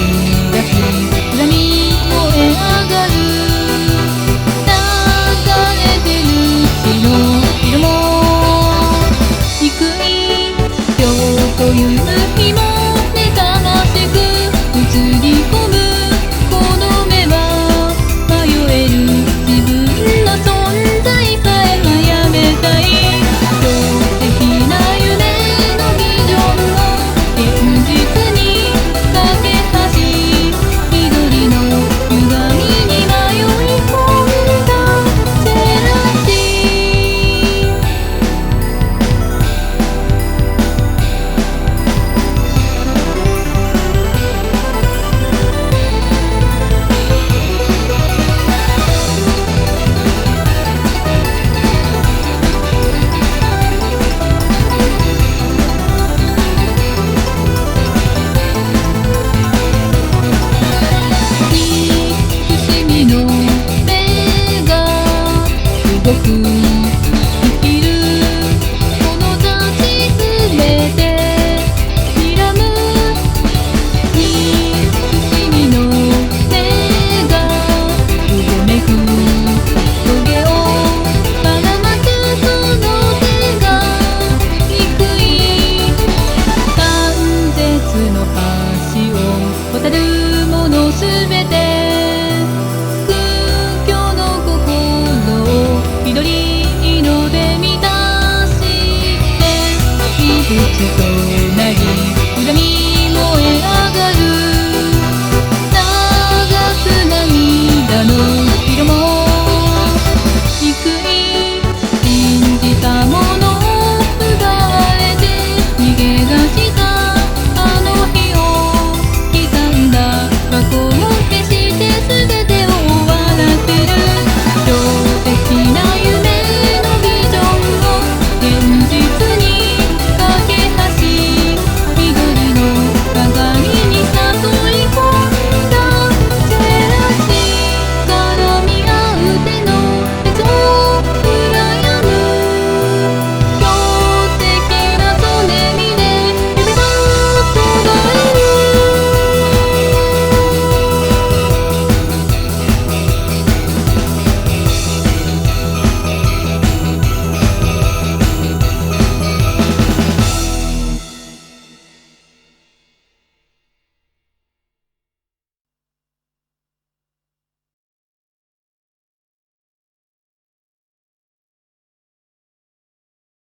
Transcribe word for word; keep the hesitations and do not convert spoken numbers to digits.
出し恨み燃え上がる流れてる血の色も憎い今日という日も妬ましく映り込むこの目は迷える自分の存在さえあやめたい強敵な夢のビジョンを現実に架け橋緑の歪みに迷い込んだジェラシー憎しみの目が動く生きるこの雑誌すべて睨む憎しみの目がうごめく棘をばらまくその手が憎い断絶の橋を渡るものすべて空虚の心を緑色で満たして異物となり恨み燃え上がる流す涙の色も憎い信じたものを奪われて逃げ出したあの日を刻んだ過去を